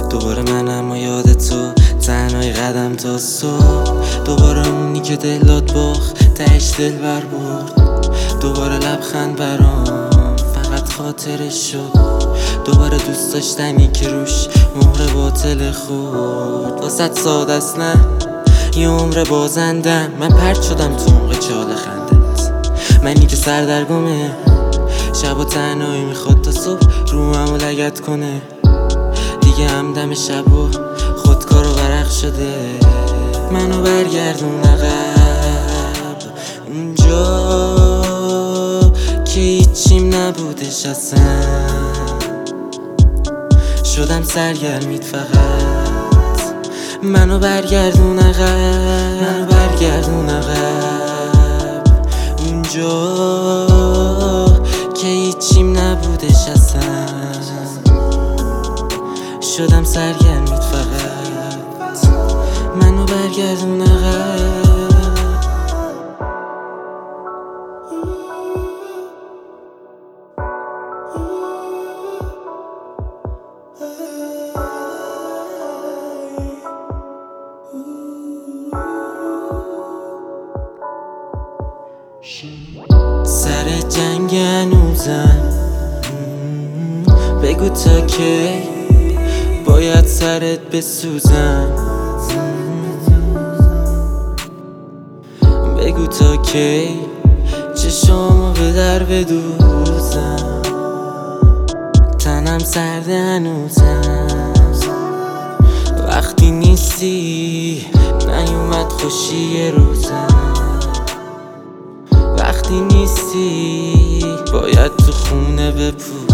دوباره منم و یاد تو تنهای قدم تا صبح. دوباره اونی که دلات باخت تهش دل بر برد. دوباره لبخند برام فقط خاطرش شد. دوباره دوست داشتنی که روش مهر باطل خورد. واسه ساده است نه یه عمر بازندم. من پرت شدم تو موقع چاله خندت. منی که سردرگمه شب و تنهایی میخواد تا صبح رو همو لگت کنه. دیگه همدم شب و خودکار و ورق شده. منو برگردون عقب اونجا که هیچیم نبودش اصلا. شدم سرگرمیت فقط. منو برگردون عقب، منو برگردون عقب اونجا که هیچیم نبودش اصلا. شدم سرگرمیت فقط. منو برگردون عقب. سر جنگ هنوزم بگو تا کی باید سرت بسوزم. بگو تا کی چشامو به در بدوزم. تنم سرده هنوزم وقتی نیستی. نیومد خوشی یه روزم وقتی نیستی. باید تو خونه بپوزم.